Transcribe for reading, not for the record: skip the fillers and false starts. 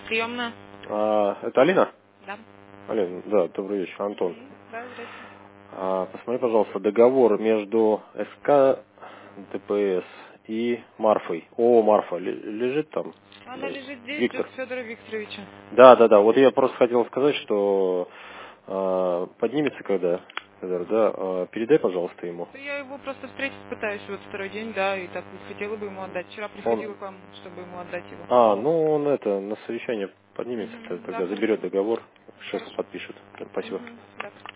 Приемная. Это Алина? Да. Алина, да, добрый вечер, Антон. Да, здрасте. Посмотри, пожалуйста, договор между СК ДПС и Марфой. О, Марфа лежит там? Она лежит здесь, ждет Виктор. Федора Викторовича. Да. Вот я просто хотел сказать, что поднимется когда, Федор, да, передай, пожалуйста, ему. Я его просто встретить пытаюсь вот второй день, да, и так вот хотела бы ему отдать. Вчера приходила Он, к вам, чтобы ему отдать его. ну он на совещание поднимется, Да, тогда заберет хорошо. договор, шефу Хорошо. подпишет. Спасибо. Да.